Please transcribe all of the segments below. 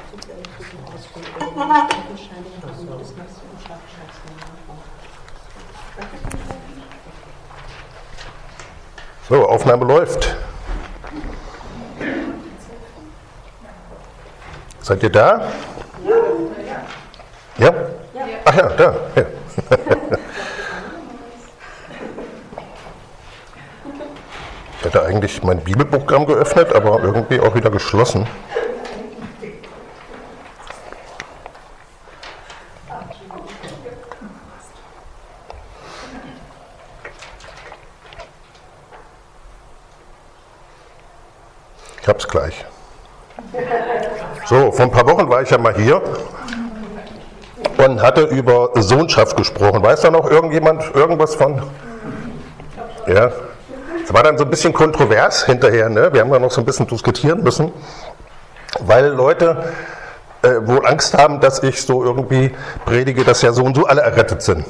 So, Aufnahme läuft. Seid ihr da? Ja? Ach ja, da. Ja. Ich hatte eigentlich mein Bibelprogramm geöffnet, aber irgendwie auch wieder geschlossen. Ich hab's gleich. So, vor ein paar Wochen war ich ja mal hier und hatte über Sohnschaft gesprochen. Weiß da noch irgendjemand irgendwas von? Ja. Es war dann so ein bisschen kontrovers hinterher, ne? Wir haben da noch so ein bisschen diskutieren müssen, weil Leute wohl Angst haben, dass ich so irgendwie predige, dass ja so und so alle errettet sind.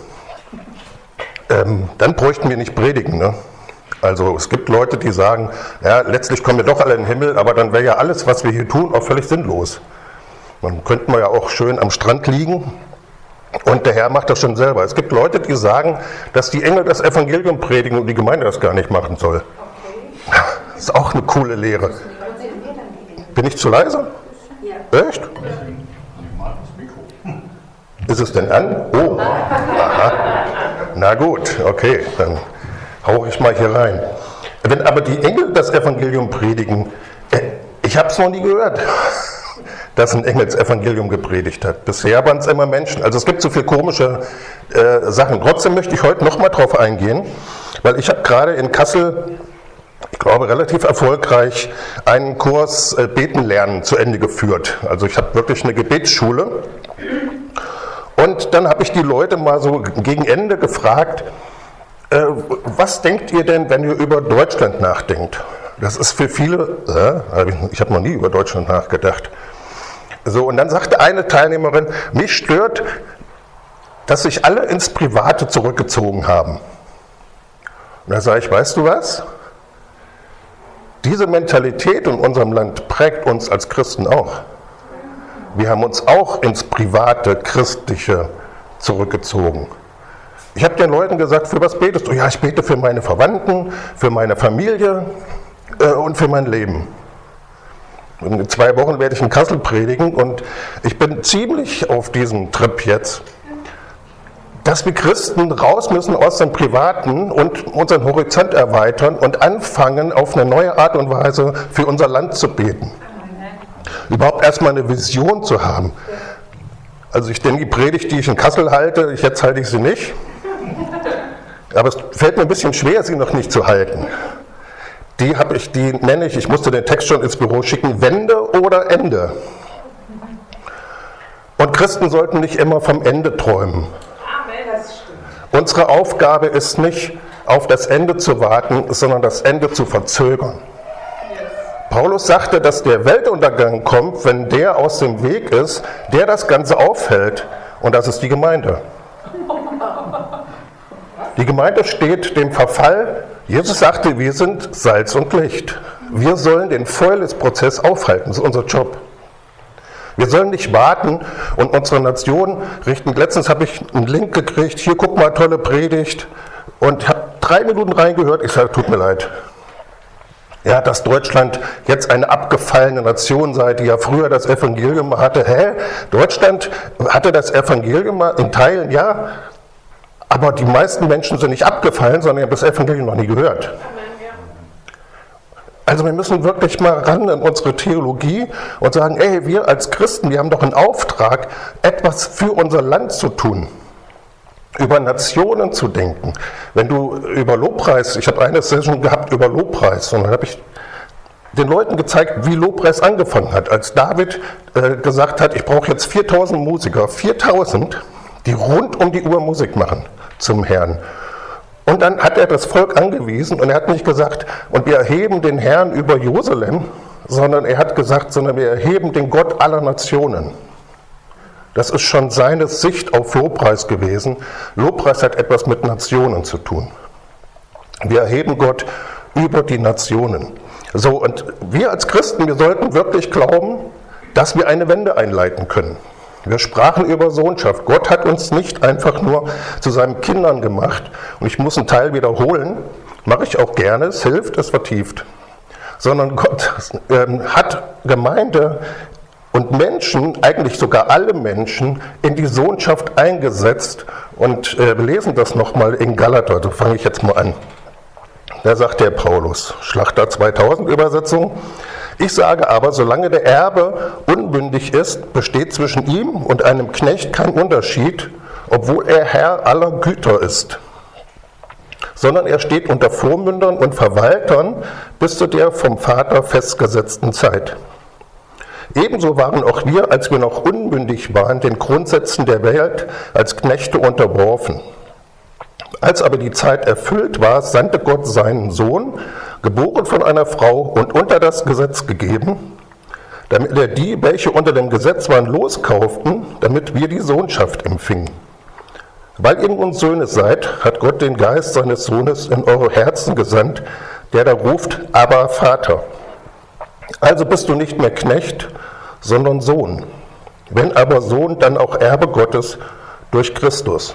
Dann bräuchten wir nicht predigen, ne? Also es gibt Leute, die sagen, ja, letztlich kommen wir doch alle in den Himmel, aber dann wäre ja alles, was wir hier tun, auch völlig sinnlos. Dann könnten wir ja auch schön am Strand liegen und der Herr macht das schon selber. Es gibt Leute, die sagen, dass die Engel das Evangelium predigen und die Gemeinde das gar nicht machen soll. Das ist auch eine coole Lehre. Bin ich zu leise? Echt? Ist es denn an? Oh, aha. Na gut, okay, dann hauche ich mal hier rein. Wenn aber die Engel das Evangelium predigen, ich habe es noch nie gehört, dass ein Engel das Evangelium gepredigt hat. Bisher waren es immer Menschen. Also es gibt so viele komische Sachen. Trotzdem möchte ich heute noch mal drauf eingehen, weil ich habe gerade in Kassel, ich glaube relativ erfolgreich, einen Kurs Beten lernen zu Ende geführt. Also ich habe wirklich eine Gebetsschule. Und dann habe ich die Leute mal so gegen Ende gefragt, was denkt ihr denn, wenn ihr über Deutschland nachdenkt? Das ist für viele, ich habe noch nie über Deutschland nachgedacht. So, und dann sagte eine Teilnehmerin, mich stört, dass sich alle ins Private zurückgezogen haben. Und da sage ich, weißt du was? Diese Mentalität in unserem Land prägt uns als Christen auch. Wir haben uns auch ins private, christliche zurückgezogen. Ich habe den Leuten gesagt, für was betest du? Ja, ich bete für meine Verwandten, für meine Familie und für mein Leben. In 2 Wochen werde ich in Kassel predigen und ich bin ziemlich auf diesem Trip jetzt, dass wir Christen raus müssen aus dem Privaten und unseren Horizont erweitern und anfangen, auf eine neue Art und Weise für unser Land zu beten. Überhaupt erstmal eine Vision zu haben. Also ich denke, die Predigt, die ich in Kassel halte, jetzt halte ich sie nicht. Aber es fällt mir ein bisschen schwer, sie noch nicht zu halten. Die nenne ich musste den Text schon ins Büro schicken, Wende oder Ende. Und Christen sollten nicht immer vom Ende träumen. Unsere Aufgabe ist nicht, auf das Ende zu warten, sondern das Ende zu verzögern. Paulus sagte, dass der Weltuntergang kommt, wenn der aus dem Weg ist, der das Ganze aufhält. Und das ist die Gemeinde. Die Gemeinde steht dem Verfall. Jesus sagte, wir sind Salz und Licht. Wir sollen den Fäulnisprozess aufhalten. Das ist unser Job. Wir sollen nicht warten und unsere Nation richten. Letztens habe ich einen Link gekriegt. Hier, guck mal, tolle Predigt. Und habe 3 Minuten reingehört. Ich sage, tut mir leid. Ja, dass Deutschland jetzt eine abgefallene Nation sei, die ja früher das Evangelium hatte. Deutschland hatte das Evangelium in Teilen, ja, aber die meisten Menschen sind nicht abgefallen, sondern haben das Evangelium noch nie gehört. Also wir müssen wirklich mal ran in unsere Theologie und sagen, ey, wir als Christen, wir haben doch einen Auftrag, etwas für unser Land zu tun. Über Nationen zu denken. Wenn du über Lobpreis, ich habe eine Session gehabt über Lobpreis und dann habe ich den Leuten gezeigt, wie Lobpreis angefangen hat. Als David gesagt hat, ich brauche jetzt 4000 Musiker, 4000, die rund um die Uhr Musik machen zum Herrn. Und dann hat er das Volk angewiesen und er hat nicht gesagt, und wir erheben den Herrn über Jerusalem, sondern er hat gesagt, sondern wir erheben den Gott aller Nationen. Das ist schon seine Sicht auf Lobpreis gewesen. Lobpreis hat etwas mit Nationen zu tun. Wir erheben Gott über die Nationen. So, und wir als Christen, wir sollten wirklich glauben, dass wir eine Wende einleiten können. Wir sprachen über Sohnschaft. Gott hat uns nicht einfach nur zu seinen Kindern gemacht. Und ich muss einen Teil wiederholen, mache ich auch gerne, es hilft, es vertieft. Sondern Gott hat Gemeinde und Menschen, eigentlich sogar alle Menschen, in die Sohnschaft eingesetzt. Und wir lesen das nochmal in Galater, so fange ich jetzt mal an. Da sagt der Paulus, Schlachter 2000 Übersetzung: Ich sage aber, solange der Erbe unbündig ist, besteht zwischen ihm und einem Knecht kein Unterschied, obwohl er Herr aller Güter ist. Sondern er steht unter Vormündern und Verwaltern bis zu der vom Vater festgesetzten Zeit. Ebenso waren auch wir, als wir noch unmündig waren, den Grundsätzen der Welt als Knechte unterworfen. Als aber die Zeit erfüllt war, sandte Gott seinen Sohn, geboren von einer Frau und unter das Gesetz gegeben, damit er die, welche unter dem Gesetz waren, loskauften, damit wir die Sohnschaft empfingen. Weil ihr nun Söhne seid, hat Gott den Geist seines Sohnes in eure Herzen gesandt, der da ruft, Abba, Vater. Also bist du nicht mehr Knecht, sondern Sohn. Wenn aber Sohn, dann auch Erbe Gottes durch Christus.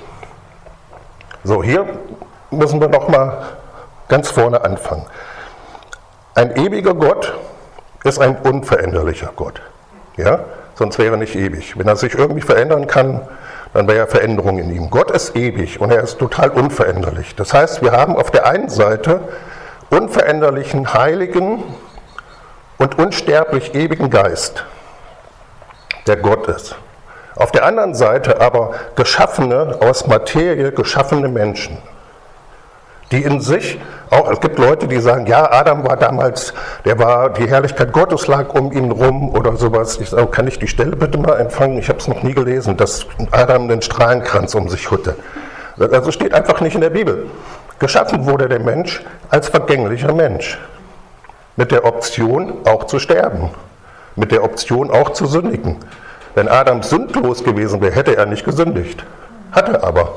So, hier müssen wir nochmal ganz vorne anfangen. Ein ewiger Gott ist ein unveränderlicher Gott. Ja? Sonst wäre er nicht ewig. Wenn er sich irgendwie verändern kann, dann wäre ja Veränderung in ihm. Gott ist ewig und er ist total unveränderlich. Das heißt, wir haben auf der einen Seite unveränderlichen, heiligen und unsterblich ewigen Geist, der Gott ist. Auf der anderen Seite aber geschaffene, aus Materie geschaffene Menschen, die in sich auch, es gibt Leute, die sagen, ja, Adam war damals, die Herrlichkeit Gottes lag um ihn rum oder sowas. Ich sage, kann ich die Stelle bitte mal empfangen? Ich habe es noch nie gelesen, dass Adam den Strahlenkranz um sich hatte. Also steht einfach nicht in der Bibel. Geschaffen wurde der Mensch als vergänglicher Mensch, mit der Option auch zu sterben, mit der Option auch zu sündigen. Wenn Adam sündlos gewesen wäre, hätte er nicht gesündigt. Hat er aber.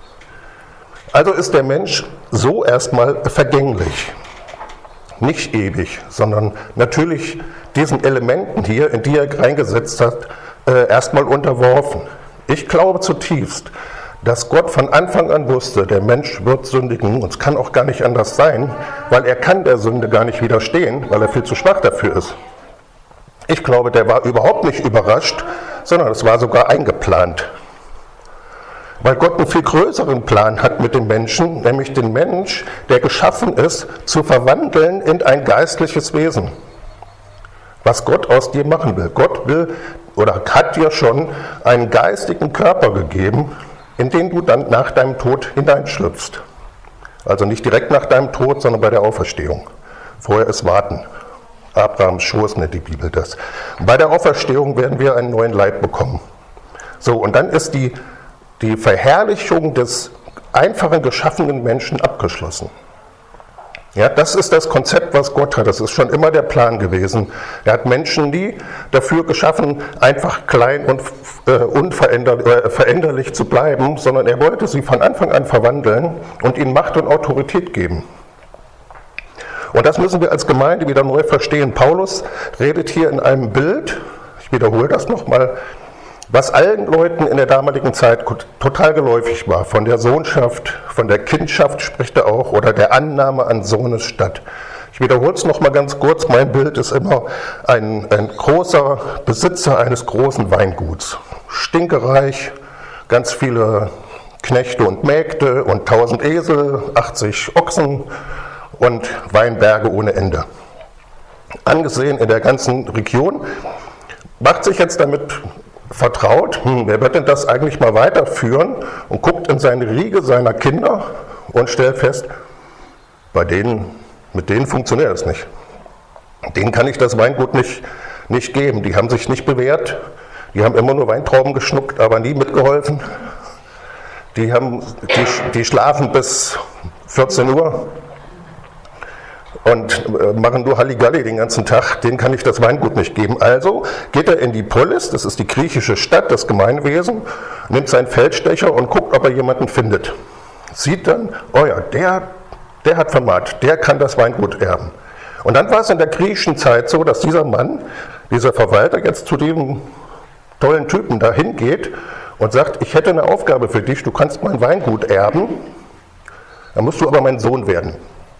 Also ist der Mensch so erstmal vergänglich. Nicht ewig, sondern natürlich diesen Elementen hier, in die er reingesetzt hat, erstmal unterworfen. Ich glaube zutiefst, dass Gott von Anfang an wusste, der Mensch wird sündigen und es kann auch gar nicht anders sein, weil er kann der Sünde gar nicht widerstehen, weil er viel zu schwach dafür ist. Ich glaube, der war überhaupt nicht überrascht, sondern es war sogar eingeplant. Weil Gott einen viel größeren Plan hat mit dem Menschen, nämlich den Mensch, der geschaffen ist, zu verwandeln in ein geistliches Wesen. Was Gott aus dir machen will. Gott will oder hat dir schon einen geistigen Körper gegeben, in den du dann nach deinem Tod hineinschlüpfst. Also nicht direkt nach deinem Tod, sondern bei der Auferstehung. Vorher ist Warten. Abrahams Schoß nennt die Bibel das. Bei der Auferstehung werden wir einen neuen Leib bekommen. So, und dann ist die Verherrlichung des einfachen geschaffenen Menschen abgeschlossen. Ja, das ist das Konzept, was Gott hat. Das ist schon immer der Plan gewesen. Er hat Menschen nie dafür geschaffen, einfach klein und veränderlich zu bleiben, sondern er wollte sie von Anfang an verwandeln und ihnen Macht und Autorität geben. Und das müssen wir als Gemeinde wieder neu verstehen. Paulus redet hier in einem Bild, ich wiederhole das nochmal, was allen Leuten in der damaligen Zeit total geläufig war. Von der Sohnschaft, von der Kindschaft spricht er auch, oder der Annahme an Sohnesstatt. Ich wiederhole es nochmal ganz kurz, mein Bild ist immer ein großer Besitzer eines großen Weinguts. Stinkereich, ganz viele Knechte und Mägde und 1000 Esel, 80 Ochsen, und Weinberge ohne Ende. Angesehen in der ganzen Region, macht sich jetzt damit vertraut, wer wird denn das eigentlich mal weiterführen, und guckt in seine Riege seiner Kinder und stellt fest, mit denen funktioniert es nicht. Denen kann ich das Weingut nicht geben. Die haben sich nicht bewährt, die haben immer nur Weintrauben geschnuckt, aber nie mitgeholfen. Die schlafen bis 14 Uhr. Und machen nur Halligalli den ganzen Tag, denen kann ich das Weingut nicht geben. Also geht er in die Polis, das ist die griechische Stadt, das Gemeinwesen, nimmt seinen Feldstecher und guckt, ob er jemanden findet. Sieht dann, oh ja, der hat Vermat, der kann das Weingut erben. Und dann war es in der griechischen Zeit so, dass dieser Mann dieser Verwalter jetzt zu diesem tollen Typen da hingeht und sagt, ich hätte eine Aufgabe für dich, du kannst mein Weingut erben, dann musst du aber mein Sohn werden.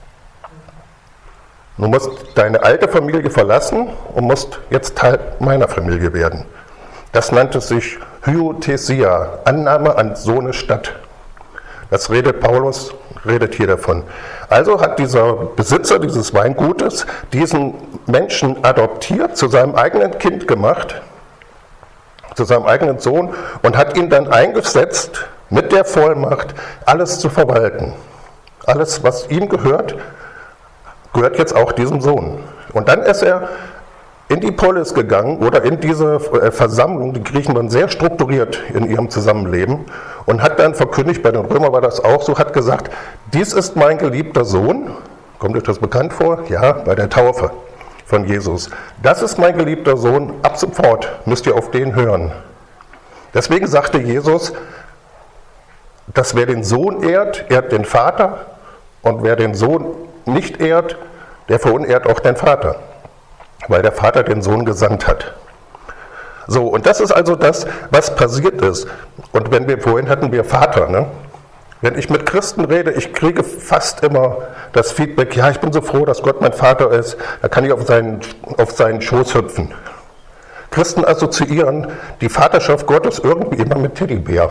Du musst deine alte Familie verlassen und musst jetzt Teil meiner Familie werden. Das nannte sich Hyothesia, Annahme an so eine Stadt. Das Paulus redet hier davon. Also hat dieser Besitzer dieses Weingutes diesen Menschen adoptiert, zu seinem eigenen Kind gemacht, zu seinem eigenen Sohn und hat ihn dann eingesetzt, mit der Vollmacht alles zu verwalten. Alles, was ihm gehört, gehört jetzt auch diesem Sohn. Und dann ist er in die Polis gegangen oder in diese Versammlung, die Griechen waren sehr strukturiert in ihrem Zusammenleben und hat dann verkündigt, bei den Römern war das auch so, hat gesagt, dies ist mein geliebter Sohn, kommt euch das bekannt vor? Ja, bei der Taufe von Jesus. Das ist mein geliebter Sohn, ab sofort müsst ihr auf den hören. Deswegen sagte Jesus, dass wer den Sohn ehrt, ehrt den Vater und wer den Sohn nicht ehrt, der verunehrt auch den Vater, weil der Vater den Sohn gesandt hat. So, und das ist also das, was passiert ist. Und vorhin hatten wir Vater, ne? Wenn ich mit Christen rede, ich kriege fast immer das Feedback, ja, ich bin so froh, dass Gott mein Vater ist, da kann ich auf seinen Schoß hüpfen. Christen assoziieren die Vaterschaft Gottes irgendwie immer mit Teddybär.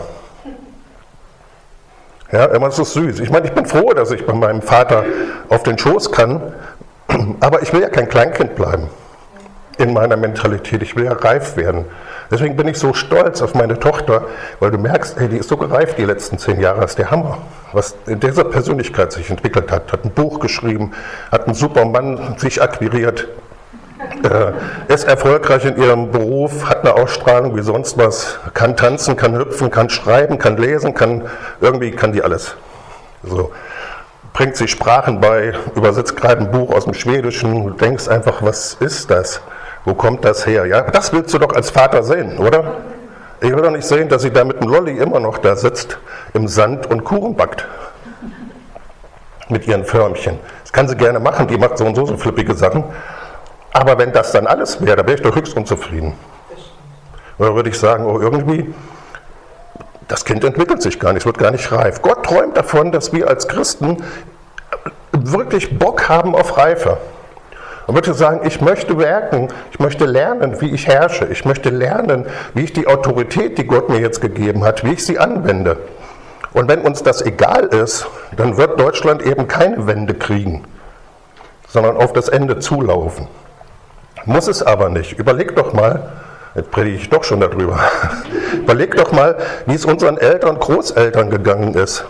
Ja, immer ist es süß. Ich meine, ich bin froh, dass ich bei meinem Vater auf den Schoß kann, aber ich will ja kein Kleinkind bleiben in meiner Mentalität. Ich will ja reif werden. Deswegen bin ich so stolz auf meine Tochter, weil du merkst, ey, die ist so gereift die letzten 10 Jahre, das ist der Hammer, was in dieser Persönlichkeit sich entwickelt hat. Hat ein Buch geschrieben, hat einen super Mann sich akquiriert, ist erfolgreich in ihrem Beruf, hat eine Ausstrahlung wie sonst was, kann tanzen, kann hüpfen, kann schreiben, kann lesen, irgendwie kann die alles. So. Bringt sich Sprachen bei, übersetzt gerade ein Buch aus dem Schwedischen, du denkst einfach, was ist das? Wo kommt das her? Ja, das willst du doch als Vater sehen, oder? Ich will doch nicht sehen, dass sie da mit dem Lolli immer noch da sitzt im Sand und Kuchen backt. Mit ihren Förmchen. Das kann sie gerne machen, die macht so und so flippige Sachen. Aber wenn das dann alles wäre, da wäre ich doch höchst unzufrieden. Oder würde ich sagen, oh, irgendwie, das Kind entwickelt sich gar nicht, es wird gar nicht reif. Gott träumt davon, dass wir als Christen wirklich Bock haben auf Reife. Und würde sagen, ich möchte werken, ich möchte lernen, wie ich herrsche. Ich möchte lernen, wie ich die Autorität, die Gott mir jetzt gegeben hat, wie ich sie anwende. Und wenn uns das egal ist, dann wird Deutschland eben keine Wende kriegen, sondern auf das Ende zulaufen. Muss es aber nicht. Überleg doch mal, jetzt predige ich doch schon darüber, überleg doch mal, wie es unseren Eltern und Großeltern gegangen ist.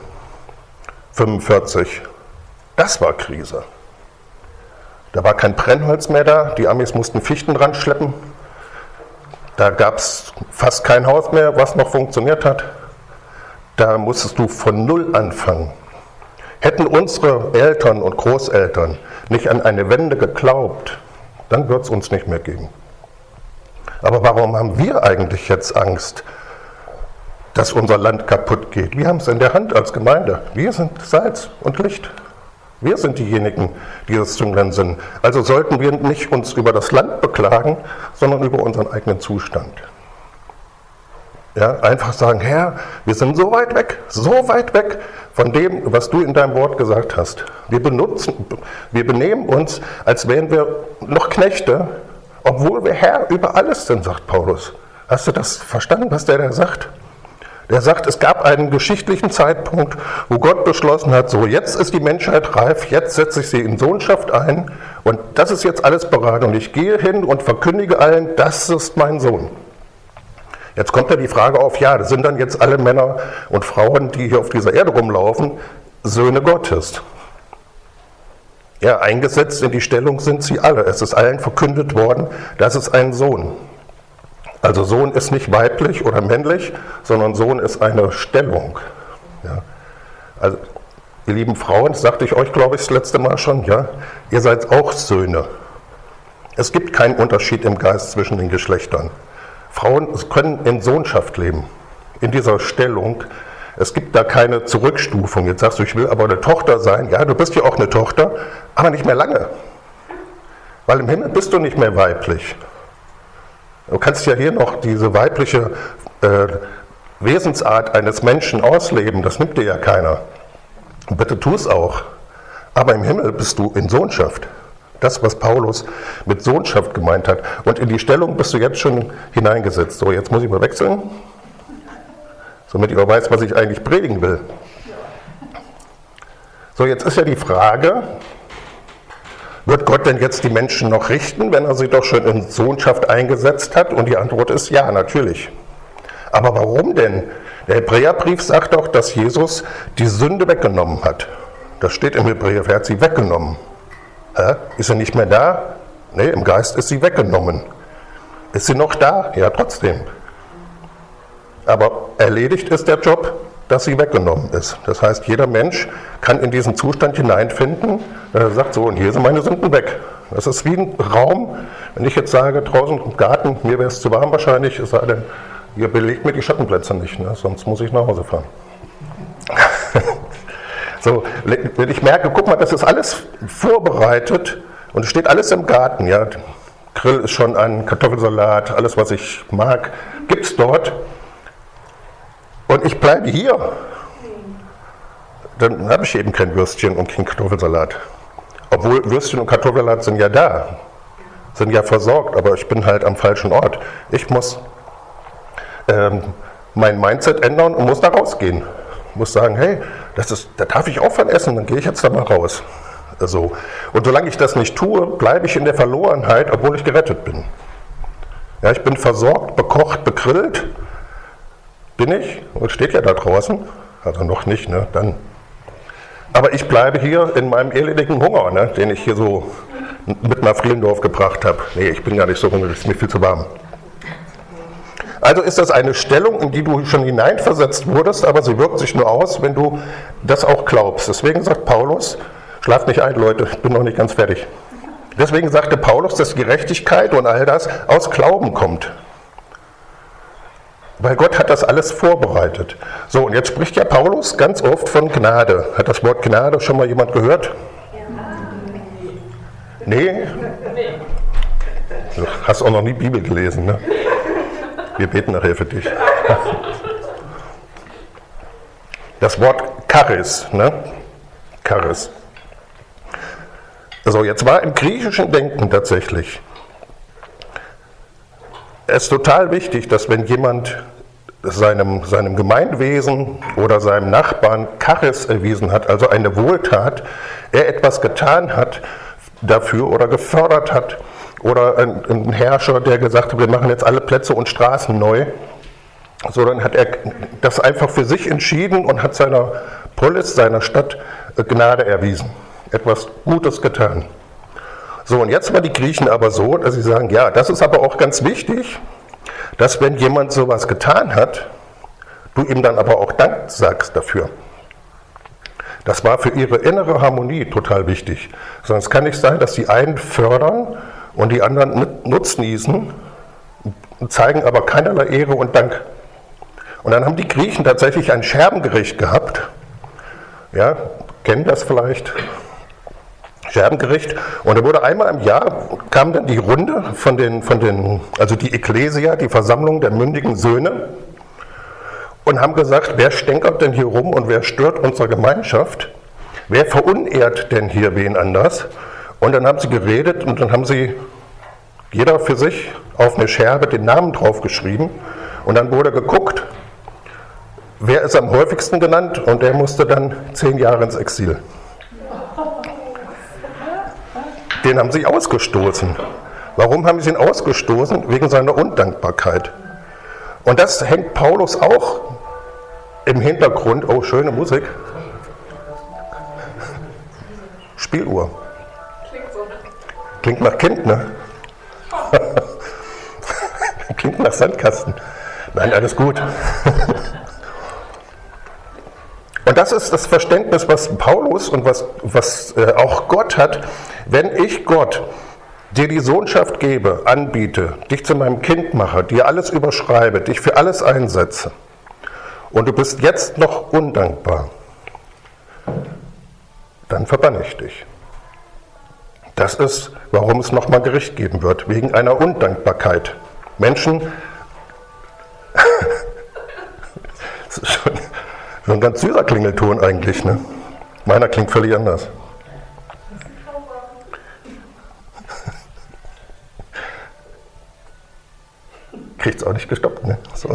45. Das war Krise. Da war kein Brennholz mehr da, die Amis mussten Fichten dran schleppen. Da gab es fast kein Haus mehr, was noch funktioniert hat. Da musstest du von Null anfangen. Hätten unsere Eltern und Großeltern nicht an eine Wende geglaubt, dann wird es uns nicht mehr geben. Aber warum haben wir eigentlich jetzt Angst, dass unser Land kaputt geht? Wir haben es in der Hand als Gemeinde. Wir sind Salz und Licht. Wir sind diejenigen, die das Zünglein sind. Also sollten wir nicht uns über das Land beklagen, sondern über unseren eigenen Zustand. Ja, einfach sagen, Herr, wir sind so weit weg von dem, was du in deinem Wort gesagt hast. Wir benehmen uns, als wären wir noch Knechte, obwohl wir Herr über alles sind, sagt Paulus. Hast du das verstanden, was der da sagt? Der sagt, es gab einen geschichtlichen Zeitpunkt, wo Gott beschlossen hat, so jetzt ist die Menschheit reif, jetzt setze ich sie in Sohnschaft ein und das ist jetzt alles bereit und ich gehe hin und verkündige allen, das ist mein Sohn. Jetzt kommt ja die Frage auf, ja, das sind dann jetzt alle Männer und Frauen, die hier auf dieser Erde rumlaufen, Söhne Gottes. Ja, eingesetzt in die Stellung sind sie alle. Es ist allen verkündet worden, das ist ein Sohn. Also Sohn ist nicht weiblich oder männlich, sondern Sohn ist eine Stellung. Ja. Also, ihr lieben Frauen, das sagte ich euch, glaube ich, das letzte Mal schon, ja, ihr seid auch Söhne. Es gibt keinen Unterschied im Geist zwischen den Geschlechtern. Frauen können in Sohnschaft leben, in dieser Stellung. Es gibt da keine Zurückstufung. Jetzt sagst du, ich will aber eine Tochter sein. Ja, du bist ja auch eine Tochter, aber nicht mehr lange. Weil im Himmel bist du nicht mehr weiblich. Du kannst ja hier noch diese weibliche Wesensart eines Menschen ausleben, das nimmt dir ja keiner. Bitte tu es auch. Aber im Himmel bist du in Sohnschaft. Das, was Paulus mit Sohnschaft gemeint hat. Und in die Stellung bist du jetzt schon hineingesetzt. So, jetzt muss ich mal wechseln, damit ich auch weiß, was ich eigentlich predigen will. So, jetzt ist ja die Frage, wird Gott denn jetzt die Menschen noch richten, wenn er sie doch schon in Sohnschaft eingesetzt hat? Und die Antwort ist ja, natürlich. Aber warum denn? Der Hebräerbrief sagt doch, dass Jesus die Sünde weggenommen hat. Das steht im Hebräerbrief, er hat sie weggenommen. Ist sie nicht mehr da? Nee, im Geist ist sie weggenommen. Ist sie noch da? Ja, trotzdem. Aber erledigt ist der Job, dass sie weggenommen ist. Das heißt, jeder Mensch kann in diesen Zustand hineinfinden, er sagt so, und hier sind meine Sünden weg. Das ist wie ein Raum, wenn ich jetzt sage, draußen im Garten, mir wäre es zu warm wahrscheinlich, es sei denn, ihr belegt mir die Schattenplätze nicht, ne? Sonst muss ich nach Hause fahren. So, wenn ich merke, guck mal, das ist alles vorbereitet und es steht alles im Garten, ja. Grill ist schon an, Kartoffelsalat, alles was ich mag, gibt es dort. Und ich bleibe hier, dann habe ich eben kein Würstchen und kein Kartoffelsalat. Obwohl Würstchen und Kartoffelsalat sind ja da, sind ja versorgt, aber ich bin halt am falschen Ort. Ich muss mein Mindset ändern und muss da rausgehen. Ich muss sagen, hey, da darf ich auch von essen, dann gehe ich jetzt da mal raus. So. Und solange ich das nicht tue, bleibe ich in der Verlorenheit, obwohl ich gerettet bin. Ja, ich bin versorgt, bekocht, begrillt. Bin ich? Und steht ja da draußen. Also noch nicht, ne? Dann. Aber ich bleibe hier in meinem elendigen Hunger, ne? Den ich hier so mit nach Friedendorf gebracht habe. Nee, ich bin gar nicht so hungrig, es ist mir viel zu warm. Also ist das eine Stellung, in die du schon hineinversetzt wurdest, aber sie wirkt sich nur aus, wenn du das auch glaubst. Deswegen sagt Paulus, schlaft nicht ein, Leute, ich bin noch nicht ganz fertig. Deswegen sagte Paulus, dass Gerechtigkeit und all das aus Glauben kommt. Weil Gott hat das alles vorbereitet. So, und jetzt spricht ja Paulus ganz oft von Gnade. Hat das Wort Gnade schon mal jemand gehört? Nee? Du hast auch noch nie Bibel gelesen, ne? Wir beten nachher für dich. Das Wort Charis, ne? Charis. Also jetzt war im griechischen Denken tatsächlich es ist total wichtig, dass wenn jemand seinem Gemeinwesen oder seinem Nachbarn Charis erwiesen hat, also eine Wohltat, er etwas getan hat dafür oder gefördert hat, oder ein Herrscher, der gesagt hat, wir machen jetzt alle Plätze und Straßen neu, sondern hat er das einfach für sich entschieden und hat seiner Polis, seiner Stadt Gnade erwiesen, etwas Gutes getan. So, und jetzt war die Griechen aber so, dass sie sagen, ja, das ist aber auch ganz wichtig, dass wenn jemand sowas getan hat, du ihm dann aber auch Dank sagst dafür. Das war für ihre innere Harmonie total wichtig. Sonst kann nicht sein, dass die einen fördern und die anderen nutznießen, zeigen aber keinerlei Ehre und Dank. Und dann haben die Griechen tatsächlich ein Scherbengericht gehabt. Ja, kennen das vielleicht? Scherbengericht. Und da wurde einmal im Jahr, kam dann die Runde also die Ekklesia, die Versammlung der mündigen Söhne, und haben gesagt, wer stänkert denn hier rum und wer stört unsere Gemeinschaft? Wer verunehrt denn hier wen anders? Und dann haben sie geredet und dann haben sie jeder für sich auf eine Scherbe den Namen draufgeschrieben und dann wurde geguckt, wer ist am häufigsten genannt, und der musste dann 10 Jahre ins Exil. Den haben sie ausgestoßen. Warum haben sie ihn ausgestoßen? Wegen seiner Undankbarkeit. Und das hängt Paulus auch im Hintergrund. Oh, schöne Musik. Spieluhr. Klingt nach Kind, ne? Klingt nach Sandkasten. Nein, alles gut. Und das ist das Verständnis, was Paulus und was auch Gott hat. Wenn ich Gott dir die Sohnschaft gebe, anbiete, dich zu meinem Kind mache, dir alles überschreibe, dich für alles einsetze und du bist jetzt noch undankbar, dann verbanne ich dich. Das ist, warum es nochmal Gericht geben wird, wegen einer Undankbarkeit. Menschen, das ist schon ein ganz süßer Klingelton eigentlich, ne? Meiner klingt völlig anders. Kriegt's auch nicht gestoppt, ne? So.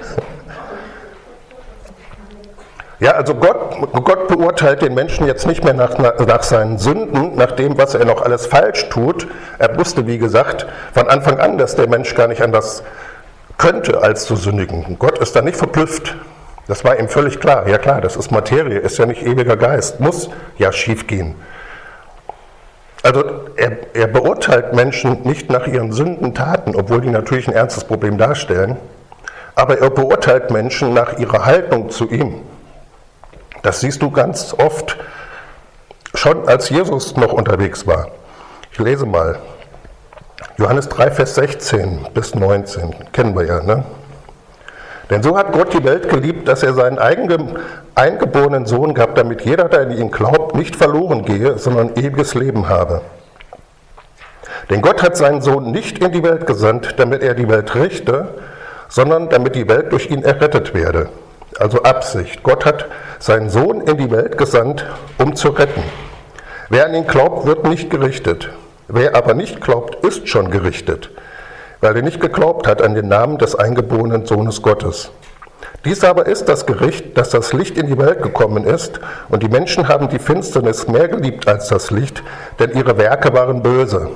Ja, also Gott beurteilt den Menschen jetzt nicht mehr nach seinen Sünden, nach dem, was er noch alles falsch tut. Er wusste, wie gesagt, von Anfang an, dass der Mensch gar nicht anders könnte, als zu sündigen. Gott ist da nicht verblüfft. Das war ihm völlig klar. Ja klar, das ist Materie, ist ja nicht ewiger Geist, muss ja schief gehen. Also er beurteilt Menschen nicht nach ihren Sündentaten, obwohl die natürlich ein ernstes Problem darstellen, aber er beurteilt Menschen nach ihrer Haltung zu ihm. Das siehst du ganz oft, schon als Jesus noch unterwegs war. Ich lese mal, Johannes 3, Vers 16 bis 19, kennen wir ja, ne? Denn so hat Gott die Welt geliebt, dass er seinen eingeborenen Sohn gab, damit jeder, der in ihn glaubt, nicht verloren gehe, sondern ewiges Leben habe. Denn Gott hat seinen Sohn nicht in die Welt gesandt, damit er die Welt richte, sondern damit die Welt durch ihn errettet werde. Also Absicht. Gott hat seinen Sohn in die Welt gesandt, um zu retten. Wer an ihn glaubt, wird nicht gerichtet. Wer aber nicht glaubt, ist schon gerichtet, weil er nicht geglaubt hat an den Namen des eingeborenen Sohnes Gottes. Dies aber ist das Gericht, dass das Licht in die Welt gekommen ist, und die Menschen haben die Finsternis mehr geliebt als das Licht, denn ihre Werke waren böse.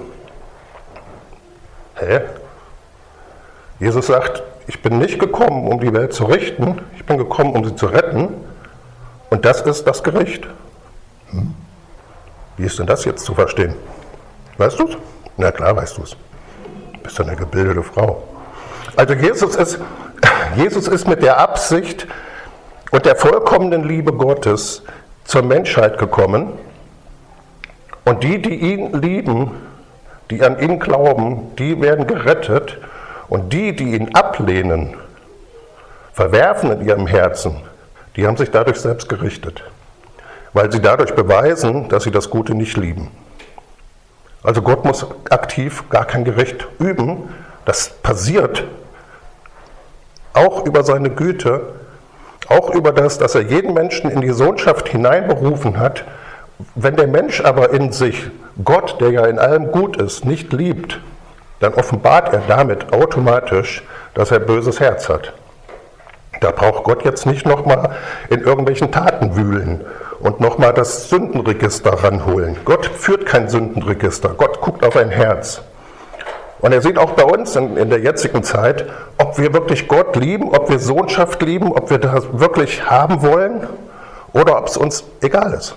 Hä? Jesus sagt, ich bin nicht gekommen, um die Welt zu richten, ich bin gekommen, um sie zu retten, und das ist das Gericht. Wie ist denn das jetzt zu verstehen? Weißt du es? Na klar weißt du es. Du bist ja eine gebildete Frau. Also Jesus ist mit der Absicht und der vollkommenen Liebe Gottes zur Menschheit gekommen, und die ihn lieben, die an ihn glauben, die werden gerettet, und die ihn ablehnen, verwerfen in ihrem Herzen, die haben sich dadurch selbst gerichtet, weil sie dadurch beweisen, dass sie das Gute nicht lieben. Also Gott muss aktiv gar kein Gericht üben, das passiert auch über seine Güte, auch über das, dass er jeden Menschen in die Sohnschaft hineinberufen hat. Wenn der Mensch aber in sich Gott, der ja in allem gut ist, nicht liebt, dann offenbart er damit automatisch, dass er böses Herz hat. Da braucht Gott jetzt nicht nochmal in irgendwelchen Taten wühlen und nochmal das Sündenregister ranholen. Gott führt kein Sündenregister, Gott guckt auf ein Herz. Und er sieht auch bei uns in der jetzigen Zeit, ob wir wirklich Gott lieben, ob wir Sohnschaft lieben, ob wir das wirklich haben wollen oder ob es uns egal ist.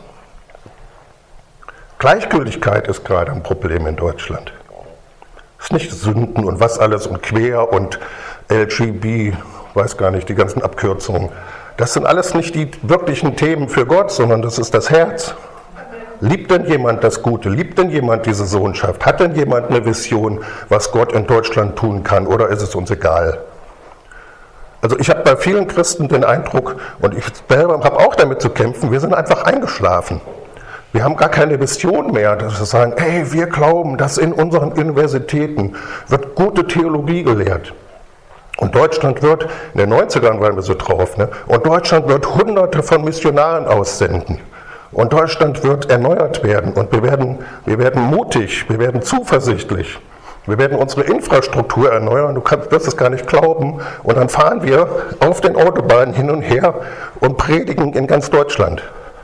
Gleichgültigkeit ist gerade ein Problem in Deutschland. Es ist nicht Sünden und was alles und quer und LGB, weiß gar nicht, die ganzen Abkürzungen. Das sind alles nicht die wirklichen Themen für Gott, sondern das ist das Herz. Liebt denn jemand das Gute? Liebt denn jemand diese Sohnschaft? Hat denn jemand eine Vision, was Gott in Deutschland tun kann, oder ist es uns egal? Also ich habe bei vielen Christen den Eindruck, und ich selber habe auch damit zu kämpfen, wir sind einfach eingeschlafen. Wir haben gar keine Vision mehr, dass wir sagen, hey, wir glauben, dass in unseren Universitäten wird gute Theologie gelehrt. Und Deutschland wird, in den 90ern waren wir so drauf, ne? Und Deutschland wird Hunderte von Missionaren aussenden. Und Deutschland wird erneuert werden. Und wir werden mutig, wir werden zuversichtlich. Wir werden unsere Infrastruktur erneuern, du wirst es gar nicht glauben. Und dann fahren wir auf den Autobahnen hin und her und predigen in ganz Deutschland.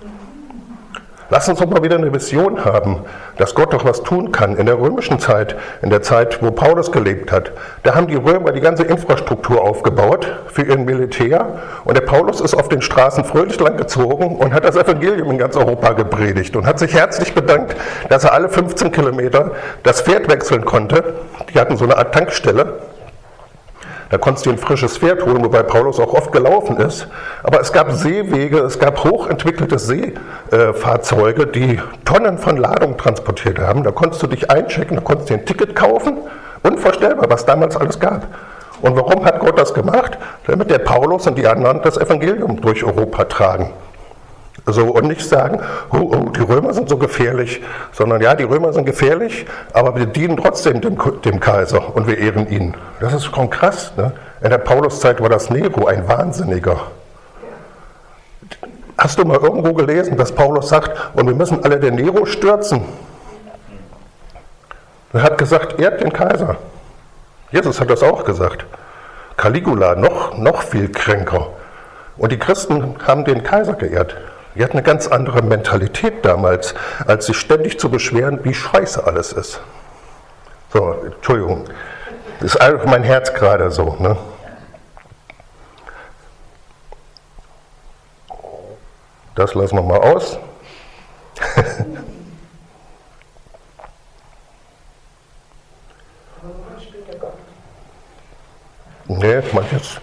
Lass uns doch mal wieder eine Vision haben, dass Gott doch was tun kann. In der römischen Zeit, in der Zeit, wo Paulus gelebt hat, da haben die Römer die ganze Infrastruktur aufgebaut für ihr Militär. Und der Paulus ist auf den Straßen fröhlich langgezogen und hat das Evangelium in ganz Europa gepredigt und hat sich herzlich bedankt, dass er alle 15 Kilometer das Pferd wechseln konnte. Die hatten so eine Art Tankstelle. Da konntest du ein frisches Pferd holen, wobei Paulus auch oft gelaufen ist. Aber es gab Seewege, es gab hochentwickelte Seefahrzeuge, die Tonnen von Ladung transportiert haben. Da konntest du dich einchecken, da konntest du ein Ticket kaufen. Unvorstellbar, was damals alles gab. Und warum hat Gott das gemacht? Damit der Paulus und die anderen das Evangelium durch Europa tragen. So, und nicht sagen, die Römer sind so gefährlich, sondern ja, die Römer sind gefährlich, aber wir dienen trotzdem dem Kaiser und wir ehren ihn. Das ist schon krass. Ne? In der Pauluszeit war das Nero ein Wahnsinniger. Hast du mal irgendwo gelesen, dass Paulus sagt, und wir müssen alle den Nero stürzen? Er hat gesagt, ehrt den Kaiser. Jesus hat das auch gesagt. Caligula, noch viel kränker. Und die Christen haben den Kaiser geehrt. Die hatten eine ganz andere Mentalität damals, als sich ständig zu beschweren, wie scheiße alles ist. So, Entschuldigung. Das ist einfach mein Herz gerade so. Ne? Das lassen wir mal aus. Nee, manches.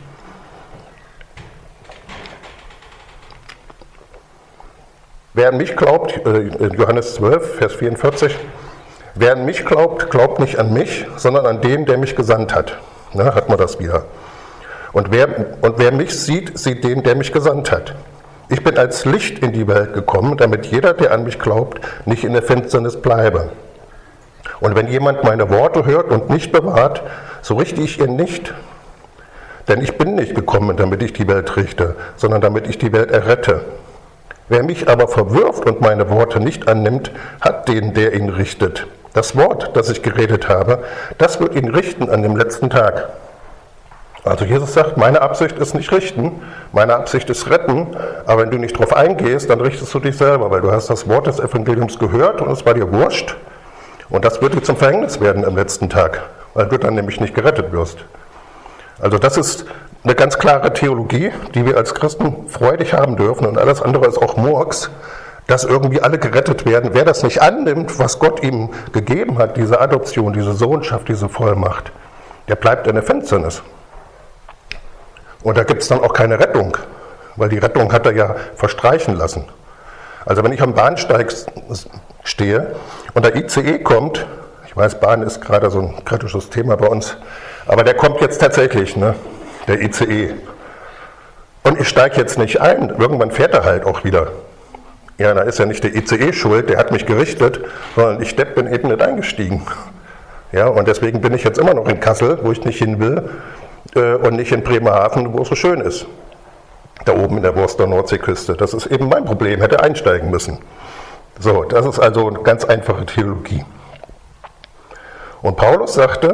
Wer an mich glaubt, Johannes 12, Vers 44, wer an mich glaubt, glaubt nicht an mich, sondern an den, der mich gesandt hat. Na, hat man das wieder. Und wer mich sieht, sieht den, der mich gesandt hat. Ich bin als Licht in die Welt gekommen, damit jeder, der an mich glaubt, nicht in der Finsternis bleibe. Und wenn jemand meine Worte hört und nicht bewahrt, so richte ich ihn nicht. Denn ich bin nicht gekommen, damit ich die Welt richte, sondern damit ich die Welt errette. Wer mich aber verwirft und meine Worte nicht annimmt, hat den, der ihn richtet. Das Wort, das ich geredet habe, das wird ihn richten an dem letzten Tag. Also Jesus sagt, meine Absicht ist nicht richten, meine Absicht ist retten, aber wenn du nicht drauf eingehst, dann richtest du dich selber, weil du hast das Wort des Evangeliums gehört und es war dir wurscht. Und das wird dir zum Verhängnis werden am letzten Tag, weil du dann nämlich nicht gerettet wirst. Also das ist eine ganz klare Theologie, die wir als Christen freudig haben dürfen und alles andere ist auch Murks, dass irgendwie alle gerettet werden. Wer das nicht annimmt, was Gott ihm gegeben hat, diese Adoption, diese Sohnschaft, diese Vollmacht, der bleibt in der Finsternis. Und da gibt es dann auch keine Rettung, weil die Rettung hat er ja verstreichen lassen. Also wenn ich am Bahnsteig stehe und der ICE kommt, ich weiß, Bahn ist gerade so ein kritisches Thema bei uns, aber der kommt jetzt tatsächlich, ne, der ICE. Und ich steige jetzt nicht ein, irgendwann fährt er halt auch wieder. Ja, da ist ja nicht der ICE schuld, der hat mich gerichtet, sondern ich bin eben nicht eingestiegen. Ja, und deswegen bin ich jetzt immer noch in Kassel, wo ich nicht hin will, und nicht in Bremerhaven, wo es so schön ist. Da oben in der Wurster Nordseeküste. Das ist eben mein Problem, hätte einsteigen müssen. So, das ist also eine ganz einfache Theologie. Und Paulus sagte,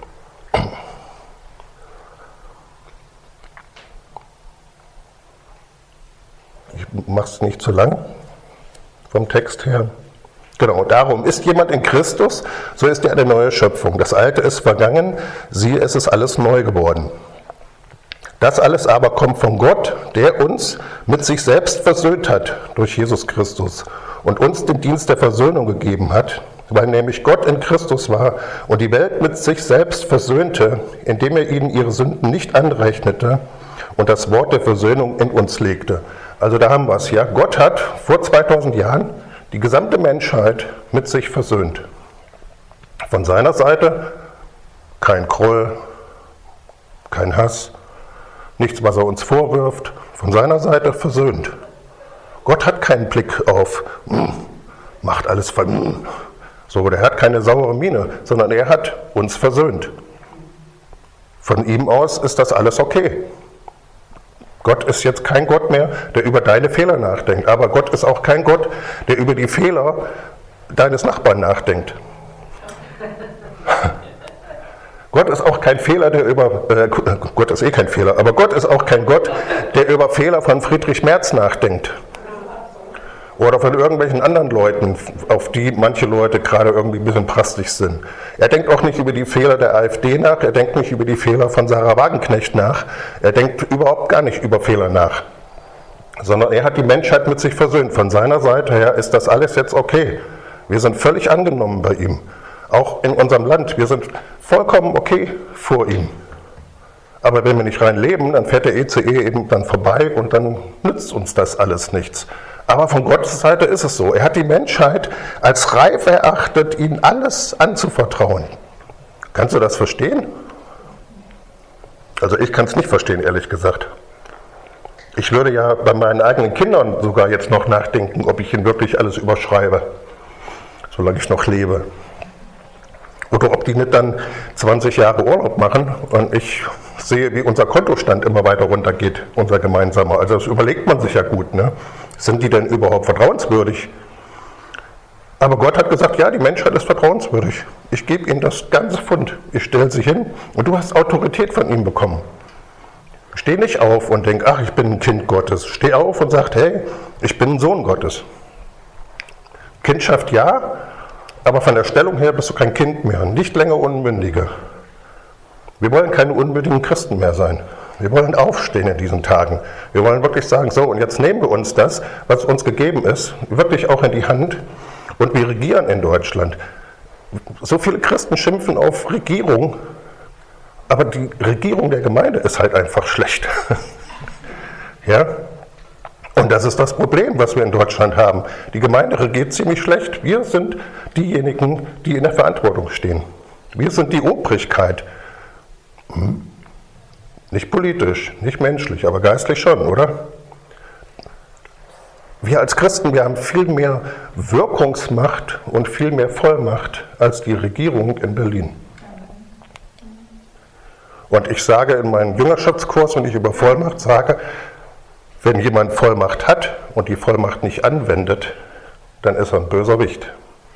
ich mache es nicht zu lang vom Text her. Genau, darum ist jemand in Christus, so ist er eine neue Schöpfung. Das Alte ist vergangen, siehe, es ist alles neu geworden. Das alles aber kommt von Gott, der uns mit sich selbst versöhnt hat durch Jesus Christus und uns den Dienst der Versöhnung gegeben hat, weil nämlich Gott in Christus war und die Welt mit sich selbst versöhnte, indem er ihnen ihre Sünden nicht anrechnete und das Wort der Versöhnung in uns legte. Also da haben wir es, ja. Gott hat vor 2000 Jahren die gesamte Menschheit mit sich versöhnt. Von seiner Seite kein Groll, kein Hass, nichts, was er uns vorwirft. Von seiner Seite versöhnt. Gott hat keinen Blick auf, macht alles so, der hat keine saure Miene, sondern er hat uns versöhnt. Von ihm aus ist das alles okay. Gott ist jetzt kein Gott mehr, der über deine Fehler nachdenkt, aber Gott ist auch kein Gott, der über die Fehler deines Nachbarn nachdenkt. Gott ist auch kein Fehler, Gott ist eh kein Fehler, aber Gott ist auch kein Gott, der über Fehler von Friedrich Merz nachdenkt. Oder von irgendwelchen anderen Leuten, auf die manche Leute gerade irgendwie ein bisschen prastig sind. Er denkt auch nicht über die Fehler der AfD nach, er denkt nicht über die Fehler von Sarah Wagenknecht nach, er denkt überhaupt gar nicht über Fehler nach. Sondern er hat die Menschheit mit sich versöhnt. Von seiner Seite her ist das alles jetzt okay. Wir sind völlig angenommen bei ihm. Auch in unserem Land, wir sind vollkommen okay vor ihm. Aber wenn wir nicht rein leben, dann fährt der ECE eben dann vorbei und dann nützt uns das alles nichts. Aber von Gottes Seite ist es so. Er hat die Menschheit als reif erachtet, ihnen alles anzuvertrauen. Kannst du das verstehen? Also ich kann es nicht verstehen, ehrlich gesagt. Ich würde ja bei meinen eigenen Kindern sogar jetzt noch nachdenken, ob ich ihnen wirklich alles überschreibe, solange ich noch lebe. Oder ob die nicht dann 20 Jahre Urlaub machen und ich sehe, wie unser Kontostand immer weiter runtergeht, unser gemeinsamer. Also das überlegt man sich ja gut, ne? Sind die denn überhaupt vertrauenswürdig? Aber Gott hat gesagt, ja, die Menschheit ist vertrauenswürdig. Ich gebe ihnen das ganze Pfund. Ich stelle sie hin und du hast Autorität von ihm bekommen. Steh nicht auf und denk, ach, ich bin ein Kind Gottes. Steh auf und sag, hey, ich bin ein Sohn Gottes. Kindschaft ja, aber von der Stellung her bist du kein Kind mehr, nicht länger Unmündiger. Wir wollen keine unmündigen Christen mehr sein. Wir wollen aufstehen in diesen Tagen. Wir wollen wirklich sagen, so, und jetzt nehmen wir uns das, was uns gegeben ist, wirklich auch in die Hand und wir regieren in Deutschland. So viele Christen schimpfen auf Regierung, aber die Regierung der Gemeinde ist halt einfach schlecht. Ja? Und das ist das Problem, was wir in Deutschland haben. Die Gemeinde regiert ziemlich schlecht. Wir sind diejenigen, die in der Verantwortung stehen. Wir sind die Obrigkeit. Nicht politisch, nicht menschlich, aber geistlich schon, oder? Wir als Christen, wir haben viel mehr Wirkungsmacht und viel mehr Vollmacht als die Regierung in Berlin. Und ich sage in meinem Jüngerschaftskurs, wenn ich über Vollmacht sage, wenn jemand Vollmacht hat und die Vollmacht nicht anwendet, dann ist er ein böser Wicht.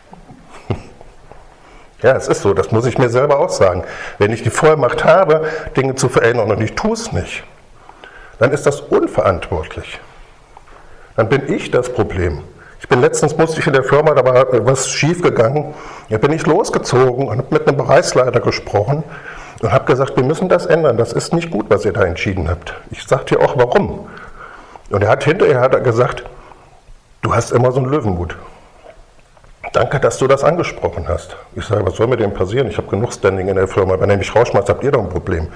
Ja, es ist so, das muss ich mir selber auch sagen. Wenn ich die Vollmacht habe, Dinge zu verändern und ich tue es nicht, dann ist das unverantwortlich. Dann bin ich das Problem. Musste ich in der Firma, da war was schief gegangen, da bin ich losgezogen und habe mit einem Bereichsleiter gesprochen und habe gesagt, wir müssen das ändern, das ist nicht gut, was ihr da entschieden habt. Ich sage dir auch, warum. Und hinterher hat er gesagt, du hast immer so einen Löwenmut. Danke, dass du das angesprochen hast. Ich sage, was soll mir denn passieren? Ich habe genug Standing in der Firma. Wenn ihr mich rausschmeißt, habt ihr doch ein Problem.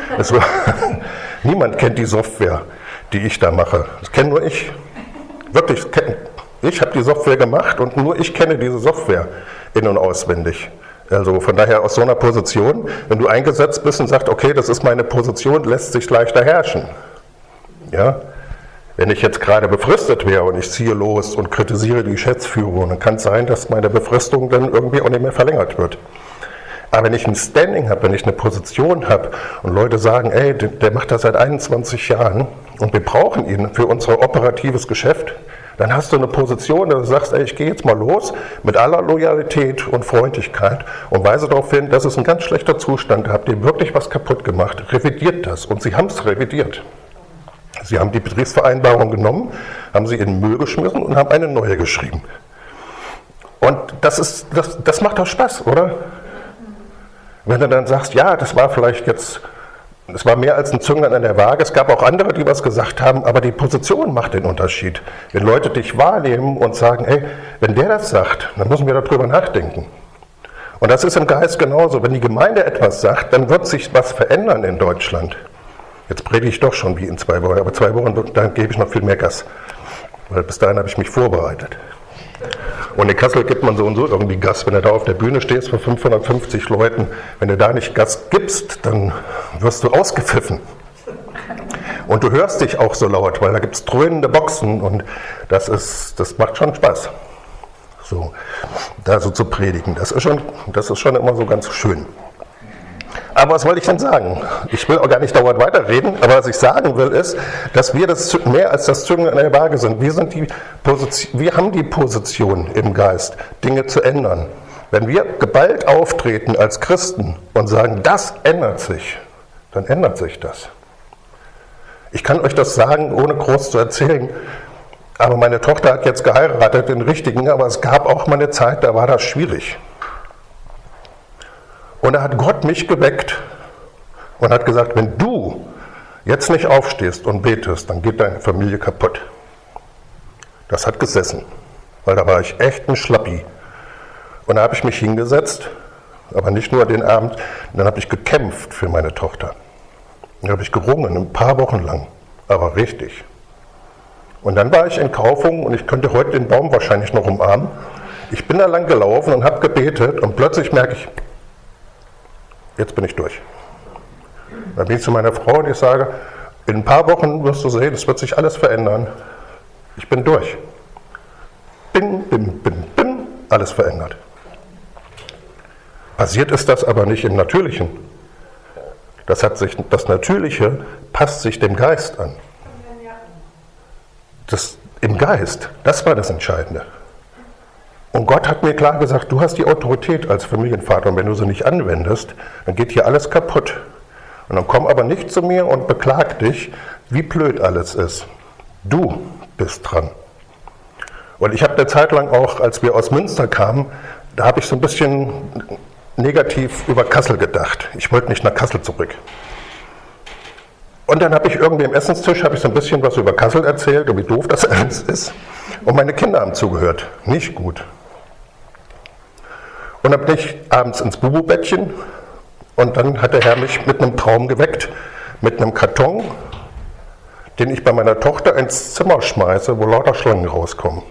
Niemand kennt die Software, die ich da mache. Das kenne nur ich. Wirklich, ich habe die Software gemacht und nur ich kenne diese Software in- und auswendig. Also von daher aus so einer Position, wenn du eingesetzt bist und sagst, okay, das ist meine Position, lässt sich leichter herrschen. Ja? Wenn ich jetzt gerade befristet wäre und ich ziehe los und kritisiere die Geschäftsführung, dann kann es sein, dass meine Befristung dann irgendwie auch nicht mehr verlängert wird. Aber wenn ich ein Standing habe, wenn ich eine Position habe und Leute sagen, ey, der macht das seit 21 Jahren und wir brauchen ihn für unser operatives Geschäft, dann hast du eine Position, dass du sagst, ey, ich gehe jetzt mal los mit aller Loyalität und Freundlichkeit und weise darauf hin, dass es ein ganz schlechter Zustand, habt ihr wirklich was kaputt gemacht, revidiert das. Und sie haben es revidiert. Sie haben die Betriebsvereinbarung genommen, haben sie in den Müll geschmissen und haben eine neue geschrieben. Und das macht doch Spaß, oder? Wenn du dann sagst, ja, das war vielleicht jetzt, es war mehr als ein Zünglein an der Waage, es gab auch andere, die was gesagt haben, aber die Position macht den Unterschied. Wenn Leute dich wahrnehmen und sagen, ey, wenn der das sagt, dann müssen wir darüber nachdenken. Und das ist im Geist genauso. Wenn die Gemeinde etwas sagt, dann wird sich was verändern in Deutschland. Jetzt predige ich doch schon wie in 2 Wochen, aber 2 Wochen, dann gebe ich noch viel mehr Gas. Weil bis dahin habe ich mich vorbereitet. Und in Kassel gibt man so und so irgendwie Gas. Wenn du da auf der Bühne stehst vor 550 Leuten, wenn du da nicht Gas gibst, dann wirst du ausgepfiffen. Und du hörst dich auch so laut, weil da gibt es dröhnende Boxen und das macht schon Spaß. So, da so zu predigen, das ist schon immer so ganz schön. Aber was wollte ich denn sagen? Ich will auch gar nicht dauernd weiterreden, aber was ich sagen will ist, dass wir das mehr als das Zünglein an der Waage sind. Wir haben die Position im Geist, Dinge zu ändern. Wenn wir geballt auftreten als Christen und sagen, das ändert sich, dann ändert sich das. Ich kann euch das sagen, ohne groß zu erzählen, aber meine Tochter hat jetzt geheiratet, den Richtigen, aber es gab auch mal eine Zeit, da war das schwierig. Und da hat Gott mich geweckt und hat gesagt, wenn du jetzt nicht aufstehst und betest, dann geht deine Familie kaputt. Das hat gesessen, weil da war ich echt ein Schlappi. Und da habe ich mich hingesetzt, aber nicht nur den Abend, dann habe ich gekämpft für meine Tochter. Dann habe ich gerungen, ein paar Wochen lang, aber richtig. Und dann war ich in Kaufung und ich könnte heute den Baum wahrscheinlich noch umarmen. Ich bin da lang gelaufen und habe gebetet und plötzlich merke ich, jetzt bin ich durch. Dann bin ich zu meiner Frau und ich sage, In ein paar Wochen wirst du sehen, es wird sich alles verändern. Ich bin durch. Bing, bim, bim, bim, alles verändert. Passiert ist das aber nicht im Natürlichen. Das Natürliche passt sich dem Geist an. Im Geist, das war das Entscheidende. Und Gott hat mir klar gesagt, du hast die Autorität als Familienvater und wenn du sie nicht anwendest, dann geht hier alles kaputt. Und dann komm aber nicht zu mir und beklag dich, wie blöd alles ist. Du bist dran. Und ich habe eine Zeit lang auch, als wir aus Münster kamen, da habe ich so ein bisschen negativ über Kassel gedacht. Ich wollte nicht nach Kassel zurück. Und dann habe ich irgendwie am Essenstisch so ein bisschen was über Kassel erzählt und wie doof das alles ist. Und meine Kinder haben zugehört. Nicht gut. Und dann bin ich abends ins Bubu-Bettchen und dann hat der Herr mich mit einem Traum geweckt, mit einem Karton, den ich bei meiner Tochter ins Zimmer schmeiße, wo lauter Schlangen rauskommen.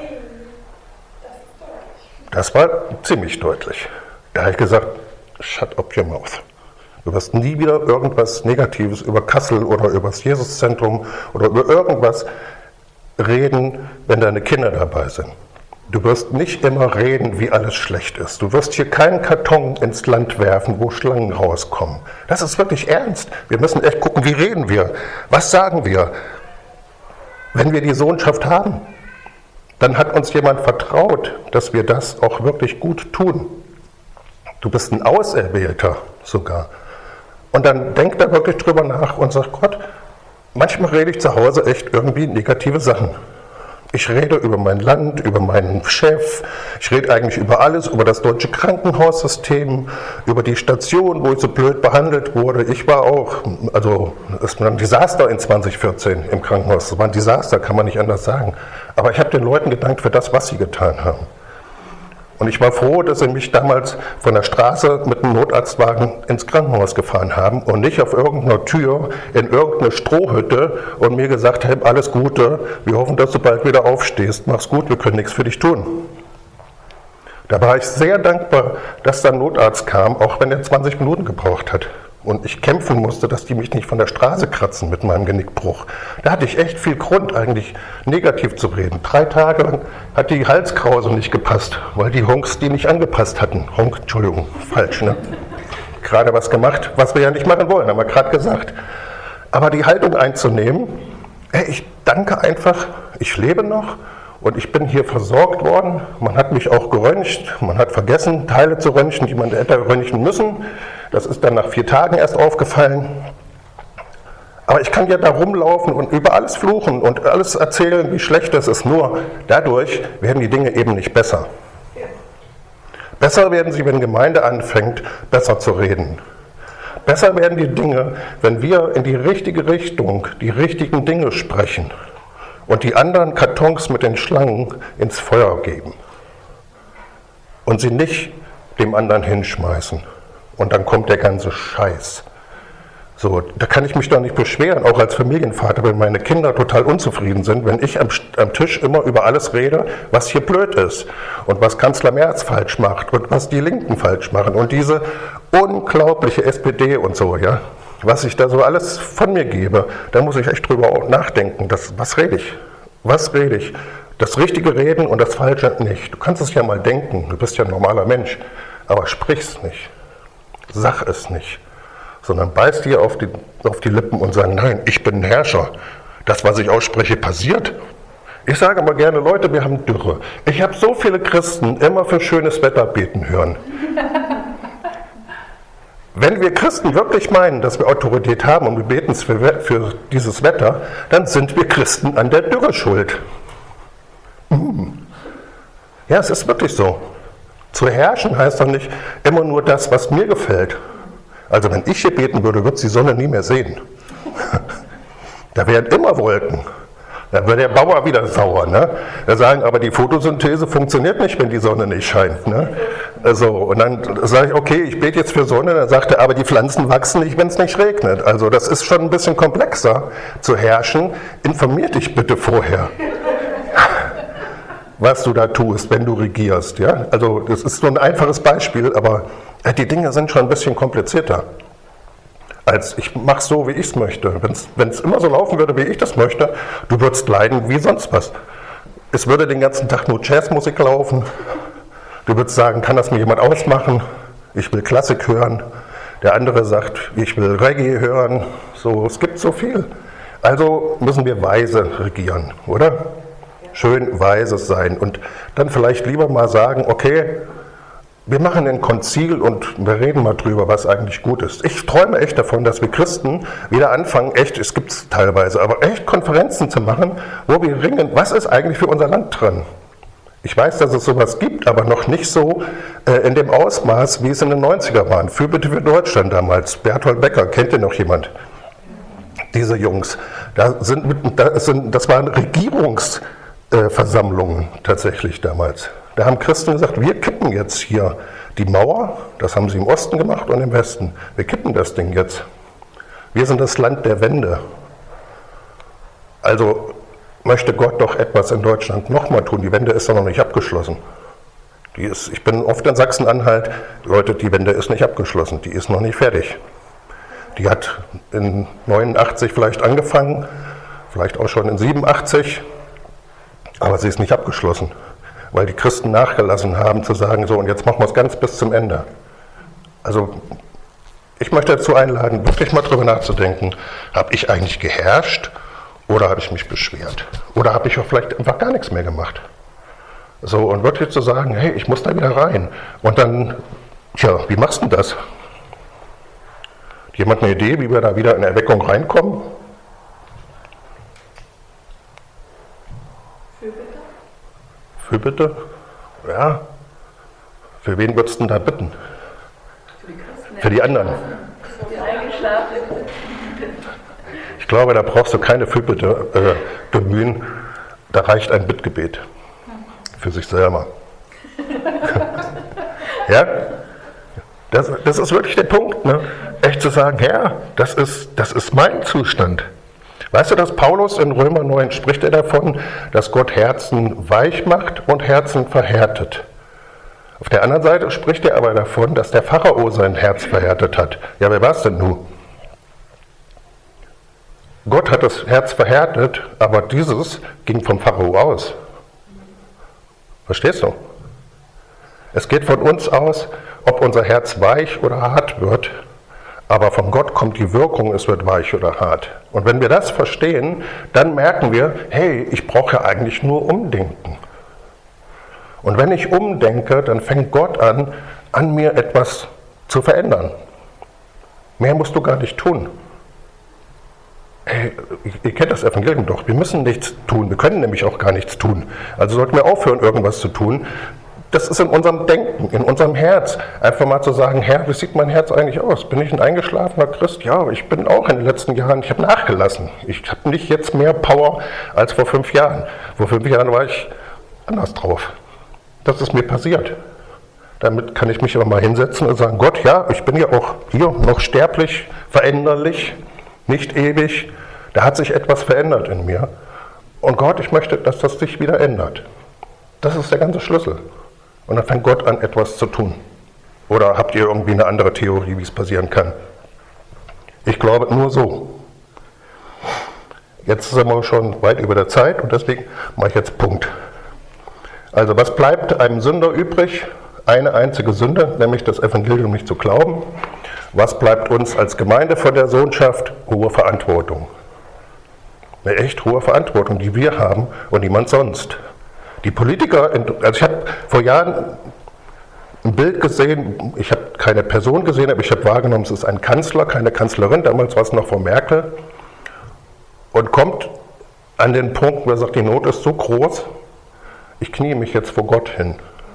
Das war ziemlich deutlich. Da habe ich gesagt, shut up your mouth. Du wirst nie wieder irgendwas Negatives über Kassel oder über das Jesuszentrum oder über irgendwas reden, wenn deine Kinder dabei sind. Du wirst nicht immer reden, wie alles schlecht ist. Du wirst hier keinen Karton ins Land werfen, wo Schlangen rauskommen. Das ist wirklich ernst. Wir müssen echt gucken, wie reden wir? Was sagen wir? Wenn wir die Sohnschaft haben, dann hat uns jemand vertraut, dass wir das auch wirklich gut tun. Du bist ein Auserwählter sogar. Und dann denkt er wirklich drüber nach und sagt, Gott, manchmal rede ich zu Hause echt irgendwie negative Sachen. Ich rede über mein Land, über meinen Chef, ich rede eigentlich über alles, über das deutsche Krankenhaussystem, über die Station, wo ich so blöd behandelt wurde. Ich war auch, also es war ein Desaster in 2014 im Krankenhaus, es war ein Desaster, kann man nicht anders sagen. Aber ich habe den Leuten gedankt für das, was sie getan haben. Und ich war froh, dass sie mich damals von der Straße mit einem Notarztwagen ins Krankenhaus gefahren haben und nicht auf irgendeiner Tür in irgendeine Strohhütte und mir gesagt haben, alles Gute, wir hoffen, dass du bald wieder aufstehst, mach's gut, wir können nichts für dich tun. Da war ich sehr dankbar, dass da ein Notarzt kam, auch wenn er 20 Minuten gebraucht hat. Und ich kämpfen musste, dass die mich nicht von der Straße kratzen mit meinem Genickbruch. Da hatte ich echt viel Grund, eigentlich negativ zu reden. 3 Tage lang hat die Halskrause nicht gepasst, weil die Honks die nicht angepasst hatten. Entschuldigung, falsch, ne? Gerade was gemacht, was wir ja nicht machen wollen, haben wir gerade gesagt. Aber die Haltung einzunehmen, ich danke einfach, ich lebe noch und ich bin hier versorgt worden. Man hat mich auch geröntgt, man hat vergessen, Teile zu röntgen, die man hätte röntgen müssen. Das ist dann nach 4 Tagen erst aufgefallen. Aber ich kann ja da rumlaufen und über alles fluchen und alles erzählen, wie schlecht es ist. Nur dadurch werden die Dinge eben nicht besser. Besser werden sie, wenn Gemeinde anfängt, besser zu reden. Besser werden die Dinge, wenn wir in die richtige Richtung die richtigen Dinge sprechen und die anderen Kartons mit den Schlangen ins Feuer geben und sie nicht dem anderen hinschmeißen. Und dann kommt der ganze Scheiß. So, da kann ich mich doch nicht beschweren, auch als Familienvater, wenn meine Kinder total unzufrieden sind, wenn ich am Tisch immer über alles rede, was hier blöd ist und was Kanzler Merz falsch macht und was die Linken falsch machen und diese unglaubliche SPD und so, ja, was ich da so alles von mir gebe, da muss ich echt drüber auch nachdenken, was rede ich? Was rede ich? Das richtige Reden und das Falsche nicht. Du kannst es ja mal denken, du bist ja ein normaler Mensch, aber sprich's nicht. Sag es nicht, sondern beiß dir auf die Lippen und sag, nein, ich bin ein Herrscher. Das, was ich ausspreche, passiert. Ich sage aber gerne, Leute, wir haben Dürre. Ich habe so viele Christen immer für schönes Wetter beten hören. Wenn wir Christen wirklich meinen, dass wir Autorität haben und wir beten für dieses Wetter, dann sind wir Christen an der Dürre schuld. Ja, es ist wirklich so. Zu herrschen heißt doch nicht immer nur das, was mir gefällt. Also wenn ich hier beten würde, wird es die Sonne nie mehr sehen. Da wären immer Wolken. Da wäre der Bauer wieder sauer. Ne? Da sagen, aber die Photosynthese funktioniert nicht, wenn die Sonne nicht scheint. Ne? Also, und dann sage ich, okay, ich bete jetzt für Sonne. Dann sagt er, aber die Pflanzen wachsen nicht, wenn es nicht regnet. Also das ist schon ein bisschen komplexer zu herrschen. Informier dich bitte vorher, was du da tust, wenn du regierst. Ja? Also das ist nur ein einfaches Beispiel, aber die Dinge sind schon ein bisschen komplizierter. als ich mache so, wie ich es möchte. Wenn es immer so laufen würde, wie ich das möchte, du würdest leiden wie sonst was. Es würde den ganzen Tag nur Jazzmusik laufen. Du würdest sagen, kann das mir jemand ausmachen? Ich will Klassik hören. Der andere sagt, ich will Reggae hören. So, es gibt so viel. Also müssen wir weise regieren, oder? Schön weises sein und dann vielleicht lieber mal sagen, okay, wir machen ein Konzil und wir reden mal drüber, was eigentlich gut ist. Ich träume echt davon, dass wir Christen wieder anfangen, echt, es gibt es teilweise, aber echt Konferenzen zu machen, wo wir ringen, was ist eigentlich für unser Land dran? Ich weiß, dass es sowas gibt, aber noch nicht so in dem Ausmaß, wie es in den 90er waren. Fürbitte für Deutschland damals, Bertolt Becker, kennt ihr noch jemand? Diese Jungs, das waren Regierungsversammlungen tatsächlich damals. Da haben Christen gesagt, wir kippen jetzt hier die Mauer, das haben sie im Osten gemacht und im Westen. Wir kippen das Ding jetzt. Wir sind das Land der Wende. Also möchte Gott doch etwas in Deutschland nochmal tun. Die Wende ist doch noch nicht abgeschlossen. Ich bin oft in Sachsen-Anhalt, Leute, die Wende ist nicht abgeschlossen, die ist noch nicht fertig. Die hat in 89 vielleicht angefangen, vielleicht auch schon in 87, aber sie ist nicht abgeschlossen. Weil die Christen nachgelassen haben, zu sagen, so und jetzt machen wir es ganz bis zum Ende. Also ich möchte dazu einladen, wirklich mal drüber nachzudenken, habe ich eigentlich geherrscht oder habe ich mich beschwert? Oder habe ich auch vielleicht einfach gar nichts mehr gemacht? So, und wirklich zu sagen, hey, ich muss da wieder rein. Und dann, tja, wie machst du das? Hat jemand eine Idee, wie wir da wieder in Erweckung reinkommen? Fürbitte? Ja. Für wen würdest du denn da bitten? Für die anderen. Ich glaube, da brauchst du keine Fürbitte bemühen. Da reicht ein Bittgebet. Für sich selber. Ja? Das ist wirklich der Punkt. Ne? Echt zu sagen, Herr, das ist mein Zustand. Weißt du, dass Paulus in Römer 9 spricht er davon, dass Gott Herzen weich macht und Herzen verhärtet. Auf der anderen Seite spricht er aber davon, dass der Pharao sein Herz verhärtet hat. Ja, wer war es denn nun? Gott hat das Herz verhärtet, aber dieses ging vom Pharao aus. Verstehst du? Es geht von uns aus, ob unser Herz weich oder hart wird. Aber von Gott kommt die Wirkung, es wird weich oder hart. Und wenn wir das verstehen, dann merken wir, hey, ich brauche ja eigentlich nur umdenken. Und wenn ich umdenke, dann fängt Gott an mir etwas zu verändern. Mehr musst du gar nicht tun. Hey, ihr kennt das Evangelium doch, wir müssen nichts tun, wir können nämlich auch gar nichts tun. Also sollten wir aufhören, irgendwas zu tun. Das ist in unserem Denken, in unserem Herz. Einfach mal zu sagen, Herr, wie sieht mein Herz eigentlich aus? Bin ich ein eingeschlafener Christ? Ja, ich bin auch in den letzten Jahren, ich habe nachgelassen. Ich habe nicht jetzt mehr Power als vor 5 Jahren. Vor 5 Jahren war ich anders drauf. Das ist mir passiert. Damit kann ich mich aber mal hinsetzen und sagen, Gott, ja, ich bin ja auch hier noch sterblich, veränderlich, nicht ewig. Da hat sich etwas verändert in mir. Und Gott, ich möchte, dass das sich wieder ändert. Das ist der ganze Schlüssel. Und dann fängt Gott an, etwas zu tun. Oder habt ihr irgendwie eine andere Theorie, wie es passieren kann? Ich glaube nur so. Jetzt sind wir schon weit über der Zeit und deswegen mache ich jetzt Punkt. Also was bleibt einem Sünder übrig? Eine einzige Sünde, nämlich das Evangelium nicht zu glauben. Was bleibt uns als Gemeinde von der Sohnschaft? Hohe Verantwortung. Eine echt hohe Verantwortung, die wir haben und niemand sonst. Die Politiker, also ich habe vor Jahren ein Bild gesehen, ich habe keine Person gesehen, aber ich habe wahrgenommen, es ist ein Kanzler, keine Kanzlerin, damals war es noch Frau Merkel, und kommt an den Punkt, wo er sagt, die Not ist so groß, ich knie mich jetzt vor Gott hin.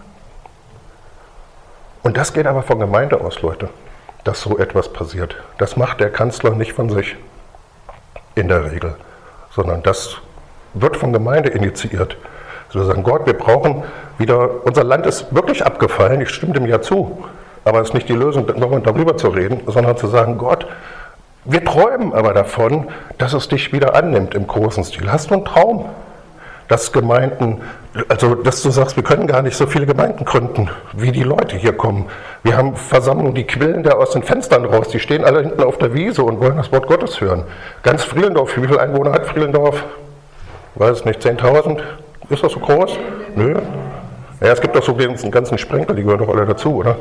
Und das geht aber von Gemeinde aus, Leute, dass so etwas passiert. Das macht der Kanzler nicht von sich, in der Regel, sondern das wird von Gemeinde initiiert. Wir sagen, Gott, wir brauchen wieder, unser Land ist wirklich abgefallen, ich stimme dem ja zu, aber es ist nicht die Lösung, nochmal darüber zu reden, sondern zu sagen, Gott, wir träumen aber davon, dass es dich wieder annimmt im großen Stil. Hast du einen Traum? dass Gemeinden, also dass du sagst, wir können gar nicht so viele Gemeinden gründen, wie die Leute hier kommen. Wir haben Versammlungen, die quillen da aus den Fenstern raus, die stehen alle hinten auf der Wiese und wollen das Wort Gottes hören. Ganz Frielendorf, wie viele Einwohner hat Frielendorf? Weiß es nicht, 10.000? Ist das so groß? Nö. Ja, es gibt doch so den ganzen Sprenkel, die gehören doch alle dazu, oder?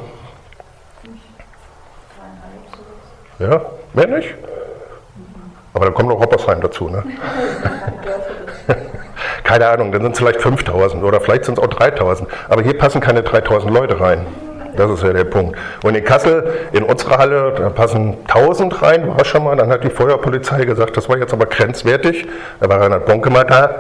Ja, mehr nicht? Aber dann kommt noch Hoppersheim dazu, ne? Keine Ahnung, dann sind es vielleicht 5.000 oder vielleicht sind es auch 3.000. Aber hier passen keine 3.000 Leute rein. Das ist ja der Punkt. Und in Kassel, in unserer Halle, da passen 1.000 rein, war schon mal. Dann hat die Feuerpolizei gesagt, das war jetzt aber grenzwertig. Da war Reinhard Bonke mal da.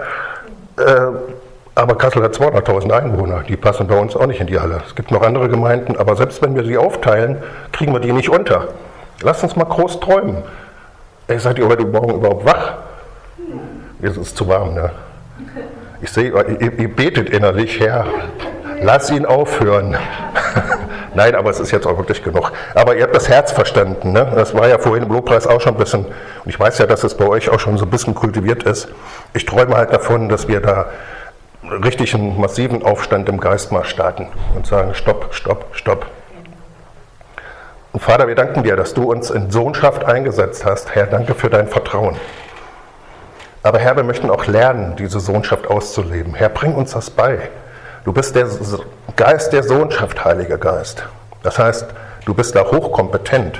Aber Kassel hat 200.000 Einwohner. Die passen bei uns auch nicht in die Halle. Es gibt noch andere Gemeinden, aber selbst wenn wir sie aufteilen, kriegen wir die nicht unter. Lass uns mal groß träumen. Seid ihr heute Morgen überhaupt wach? Jetzt ist es zu warm, ne? Ich sehe, ihr betet innerlich, Herr, lass ihn aufhören. Nein, aber es ist jetzt auch wirklich genug. Aber ihr habt das Herz verstanden, ne? Das war ja vorhin im Lobpreis auch schon ein bisschen, und ich weiß ja, dass es bei euch auch schon so ein bisschen kultiviert ist. Ich träume halt davon, dass wir da richtig einen massiven Aufstand im Geist mal starten und sagen, stopp, stopp, stopp. Und Vater, wir danken dir, dass du uns in Sohnschaft eingesetzt hast. Herr, danke für dein Vertrauen. Aber Herr, wir möchten auch lernen, diese Sohnschaft auszuleben. Herr, bring uns das bei. Du bist der Geist der Sohnschaft, Heiliger Geist. Das heißt, du bist da hochkompetent.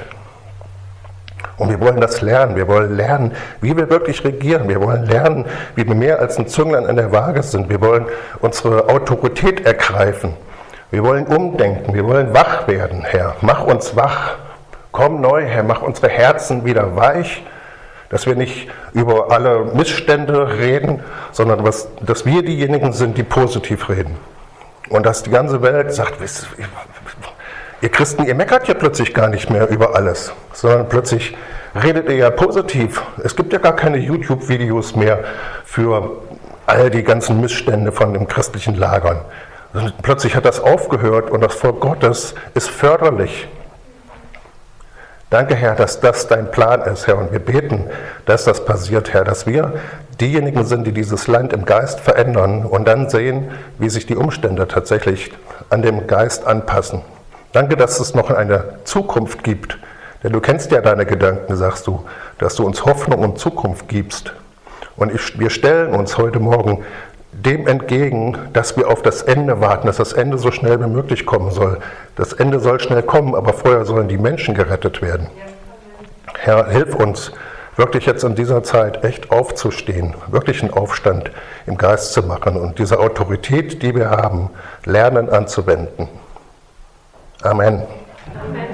Und wir wollen das lernen. Wir wollen lernen, wie wir wirklich regieren. Wir wollen lernen, wie wir mehr als ein Zünglein an der Waage sind. Wir wollen unsere Autorität ergreifen. Wir wollen umdenken. Wir wollen wach werden, Herr. Mach uns wach. Komm neu, Herr. Mach unsere Herzen wieder weich. Dass wir nicht über alle Missstände reden, sondern dass wir diejenigen sind, die positiv reden. Und dass die ganze Welt sagt, ihr Christen, ihr meckert ja plötzlich gar nicht mehr über alles, sondern plötzlich redet ihr ja positiv. Es gibt ja gar keine YouTube-Videos mehr für all die ganzen Missstände von den christlichen Lagern. Und plötzlich hat das aufgehört und das Volk Gottes ist förderlich. Danke, Herr, dass das dein Plan ist, Herr. Und wir beten, dass das passiert, Herr, dass wir diejenigen sind, die dieses Land im Geist verändern und dann sehen, wie sich die Umstände tatsächlich an dem Geist anpassen. Danke, dass es noch eine Zukunft gibt. Denn du kennst ja deine Gedanken, sagst du, dass du uns Hoffnung und Zukunft gibst. Und wir stellen uns heute Morgen dem entgegen, dass wir auf das Ende warten, dass das Ende so schnell wie möglich kommen soll. Das Ende soll schnell kommen, aber vorher sollen die Menschen gerettet werden. Herr, hilf uns, wirklich jetzt in dieser Zeit echt aufzustehen, wirklich einen Aufstand im Geist zu machen und diese Autorität, die wir haben, lernen anzuwenden. Amen. Amen.